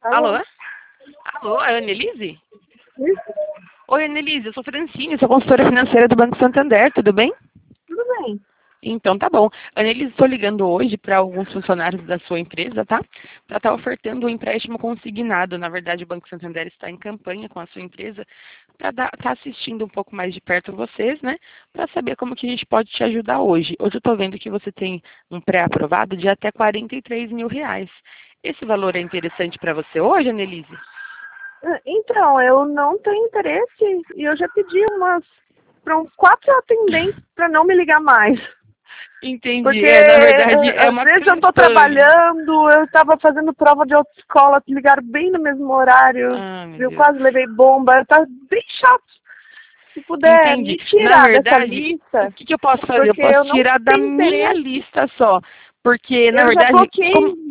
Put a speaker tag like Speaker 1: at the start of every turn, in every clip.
Speaker 1: Alô?
Speaker 2: Alô? Alô, é a Annelise?
Speaker 1: Isso?
Speaker 2: Oi, Annelise, eu sou Francine, sou consultora financeira do Banco Santander, tudo bem?
Speaker 1: Tudo bem.
Speaker 2: Então tá bom. Annelise, estou ligando hoje para alguns funcionários da sua empresa, tá? Para estar ofertando um empréstimo consignado. Na verdade, o Banco Santander está em campanha com a sua empresa para estar assistindo um pouco mais de perto vocês, né? Para saber como que a gente pode te ajudar hoje. Hoje eu estou vendo que você tem um pré-aprovado de até R$ 43 mil. Esse valor é interessante para você hoje, Annelise?
Speaker 1: Então, eu não tenho interesse e eu já pedi para uns 4 atendentes para não me ligar mais.
Speaker 2: Entendi.
Speaker 1: Porque
Speaker 2: Na verdade, é
Speaker 1: às
Speaker 2: uma
Speaker 1: vezes eu estou
Speaker 2: campanha.
Speaker 1: trabalhando, eu estava fazendo prova de autoescola, ligaram bem no mesmo horário,
Speaker 2: Ah, meu
Speaker 1: eu
Speaker 2: Deus.
Speaker 1: quase levei bomba, tá bem chato. Se puder
Speaker 2: Entendi.
Speaker 1: me
Speaker 2: Na
Speaker 1: tirar dessa
Speaker 2: verdade, o
Speaker 1: lista,
Speaker 2: que eu posso fazer? Eu
Speaker 1: porque
Speaker 2: posso
Speaker 1: eu não
Speaker 2: tirar da
Speaker 1: tenho
Speaker 2: minha
Speaker 1: interesse.
Speaker 2: lista só. Porque, na
Speaker 1: Eu já
Speaker 2: verdade,
Speaker 1: bloqueei
Speaker 2: como...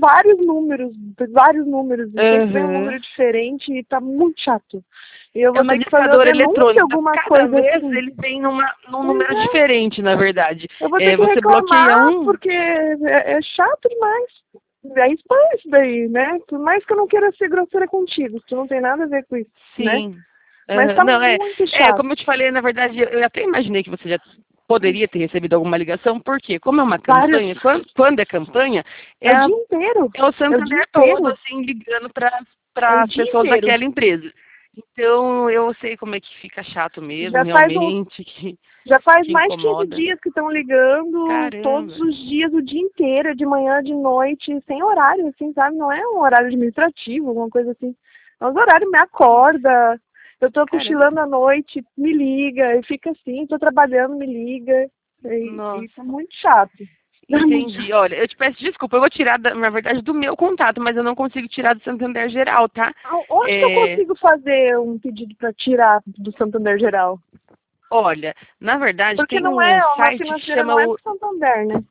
Speaker 1: vários números, e sempre vem um
Speaker 2: Aham.
Speaker 1: número diferente e tá muito chato. E eu
Speaker 2: É
Speaker 1: vou
Speaker 2: uma
Speaker 1: ter que fazer
Speaker 2: discadora
Speaker 1: outra denúncia,
Speaker 2: eletrônica.
Speaker 1: alguma
Speaker 2: Cada
Speaker 1: coisa
Speaker 2: vez
Speaker 1: assim.
Speaker 2: ele vem num
Speaker 1: Pois
Speaker 2: número
Speaker 1: é,
Speaker 2: diferente, na verdade.
Speaker 1: eu vou ter que
Speaker 2: Você bloqueia
Speaker 1: reclamar
Speaker 2: um?
Speaker 1: porque é chato demais. É spam isso daí, né? Por mais que eu não queira ser grosseira contigo, isso não tem nada a ver com isso, né?
Speaker 2: Sim.
Speaker 1: Mas
Speaker 2: Aham.
Speaker 1: tá
Speaker 2: Não,
Speaker 1: muito chato.
Speaker 2: como eu te falei, na verdade, eu até imaginei que você já poderia ter recebido alguma ligação, porque como é uma
Speaker 1: Vários.
Speaker 2: campanha, quando é campanha,
Speaker 1: É o dia inteiro.
Speaker 2: é o
Speaker 1: É o dia
Speaker 2: Santander todo,
Speaker 1: inteiro.
Speaker 2: assim, ligando
Speaker 1: É
Speaker 2: para
Speaker 1: o
Speaker 2: as
Speaker 1: dia
Speaker 2: pessoas
Speaker 1: inteiro.
Speaker 2: daquela empresa. Então, eu sei como é que fica chato mesmo,
Speaker 1: Já faz uns
Speaker 2: realmente,
Speaker 1: Já faz
Speaker 2: que
Speaker 1: mais de 15
Speaker 2: incomoda.
Speaker 1: dias que estão ligando todos
Speaker 2: Caramba,
Speaker 1: os dias, o dia inteiro, de manhã, de noite, sem horário, assim, sabe? Não é um horário administrativo, alguma coisa assim. É um horário, me acorda, eu tô
Speaker 2: caramba.
Speaker 1: cochilando à noite, me liga, e fica assim, tô trabalhando, me liga. E tá
Speaker 2: Nossa,
Speaker 1: muito chato. Tá muito
Speaker 2: entendi.
Speaker 1: chato.
Speaker 2: Olha, eu te peço desculpa, eu vou tirar, na verdade, do meu contato, mas eu não consigo tirar do Santander geral, tá?
Speaker 1: Onde que eu
Speaker 2: É,
Speaker 1: consigo fazer um pedido para tirar do Santander Geral?
Speaker 2: olha, na verdade,
Speaker 1: Porque
Speaker 2: tem
Speaker 1: não
Speaker 2: um
Speaker 1: é, uma
Speaker 2: site que
Speaker 1: financeira
Speaker 2: chama
Speaker 1: não é do Santander, né?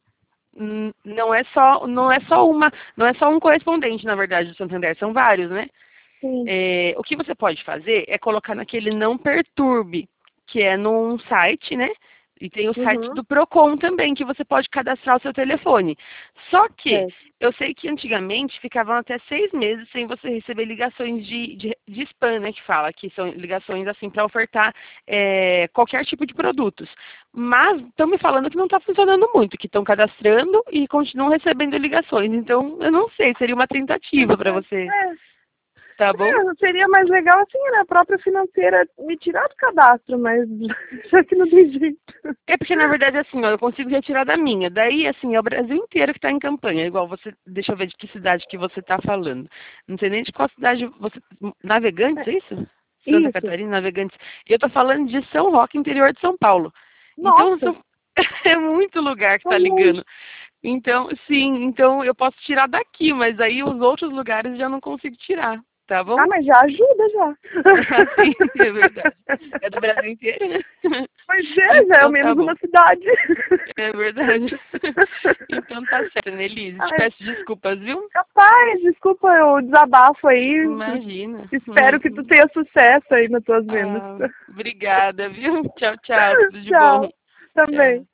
Speaker 2: não é só um correspondente, na verdade, do Santander, são vários, né?
Speaker 1: Sim.
Speaker 2: O que você pode fazer é colocar naquele não perturbe, que é num site, né? E tem o site
Speaker 1: Uhum.
Speaker 2: do Procon também, que você pode cadastrar o seu telefone. Só que
Speaker 1: Certo.
Speaker 2: eu sei que antigamente ficavam até 6 meses sem você receber ligações de spam, né? Que fala, que são ligações assim para ofertar qualquer tipo de produtos. Mas estão me falando que não está funcionando muito, que estão cadastrando e continuam recebendo ligações. Então, eu não sei, seria uma tentativa para você,
Speaker 1: É,
Speaker 2: tá bom?
Speaker 1: seria mais legal assim, né? A própria financeira me tirar do cadastro, mas já que não tem jeito.
Speaker 2: É porque, na verdade, assim, ó, eu consigo retirar da minha. Daí, assim, é o Brasil inteiro que está em campanha. Igual você, deixa eu ver de que cidade que você está falando. Não sei nem de qual cidade você... Navegantes,
Speaker 1: É,
Speaker 2: é isso? Santa
Speaker 1: isso.
Speaker 2: Catarina, Navegantes. E eu estou falando de São Roque, interior de São Paulo. Então,
Speaker 1: Nossa,
Speaker 2: é muito lugar que
Speaker 1: tá
Speaker 2: está
Speaker 1: longe.
Speaker 2: ligando. Então, sim, então eu posso tirar daqui, mas aí os outros lugares já não consigo tirar, tá bom?
Speaker 1: Ah, mas já ajuda já.
Speaker 2: Ah, sim, é verdade. É do Brasil inteiro, né?
Speaker 1: Pois é, já é ao
Speaker 2: Então tá
Speaker 1: menos
Speaker 2: bom.
Speaker 1: uma cidade.
Speaker 2: É verdade. Então tá certo, Nelise. Te
Speaker 1: Ai,
Speaker 2: peço desculpas, viu?
Speaker 1: capaz, desculpa o desabafo aí.
Speaker 2: Imagina.
Speaker 1: Espero que tu tenha sucesso aí nas tuas vendas.
Speaker 2: Obrigada, viu? Tchau, tchau. Tudo de bom.
Speaker 1: Tchau. Também.
Speaker 2: Tchau.